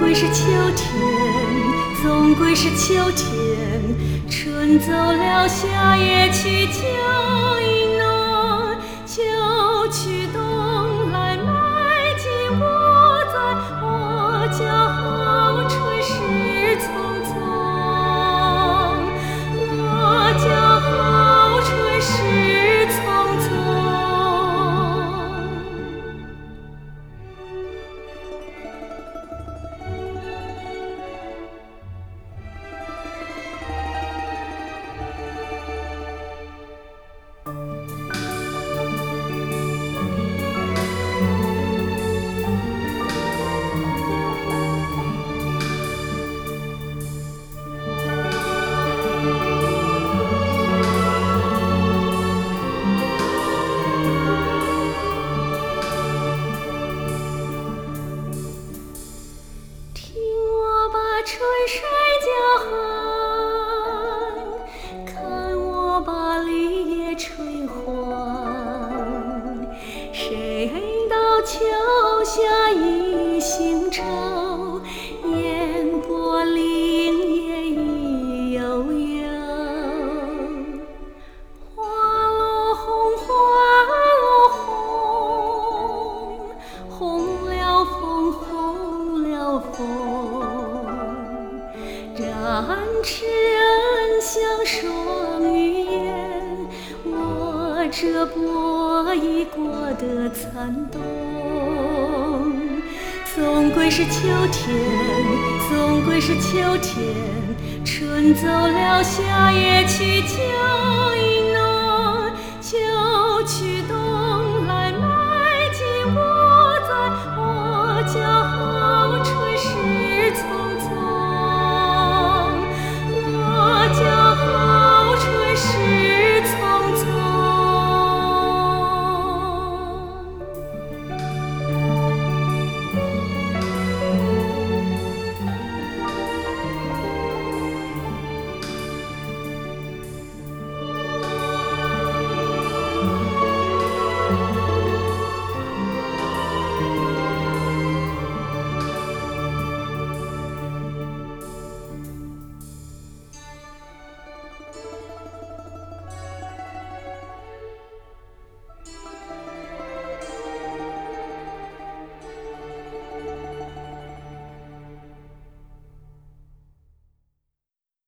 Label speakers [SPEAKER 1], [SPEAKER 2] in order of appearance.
[SPEAKER 1] 归是秋天，总归是秋天。春走了，夏也去，秋意浓，秋去冬来，来季不在，我骄傲春事匆匆，我骄傲春事匆匆。春水交寒，看我把绿叶吹黄。谁道秋夏一行愁，烟波林叶意悠悠。花落红，花落红，红了枫，红了枫。展翅人像双鱼眼，我这薄衣过的残冬。总归是秋天，总归是秋天。春走了，夏也去，秋意浓，秋去冬。